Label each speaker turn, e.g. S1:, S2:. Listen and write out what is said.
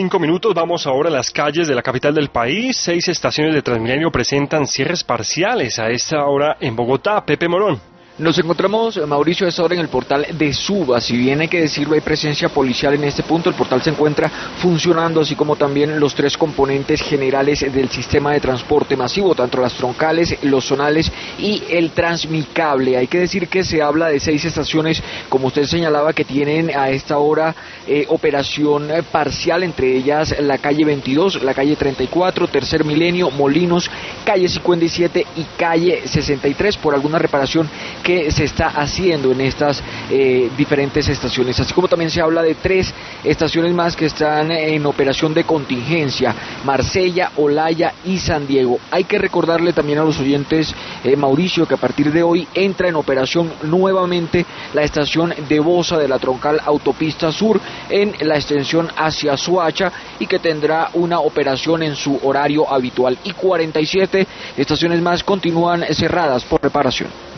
S1: 5 minutos, vamos ahora a las calles de la capital del país. 6 estaciones de Transmilenio presentan cierres parciales a esta hora en Bogotá. Pepe Morón.
S2: Nos encontramos, Mauricio, a esta hora en el portal de Suba. Si bien hay que decirlo, hay presencia policial en este punto. El portal se encuentra funcionando, así como también los 3 componentes generales del sistema de transporte masivo, tanto las troncales, los zonales y el transmicable. Hay que decir que se habla de 6 estaciones, como usted señalaba, que tienen a esta hora operación parcial, entre ellas la calle 22, la calle 34, Tercer Milenio, Molinos, calle 57 y calle 63, por alguna reparación que se está haciendo en estas diferentes estaciones, así como también se habla de 3 estaciones más que están en operación de contingencia: Marsella, Olaya y San Diego. Hay que recordarle también a los oyentes, Mauricio, que a partir de hoy entra en operación nuevamente la estación de Bosa de la troncal Autopista Sur en la extensión hacia Soacha, y que tendrá una operación en su horario habitual, y 47 estaciones más continúan cerradas por reparación.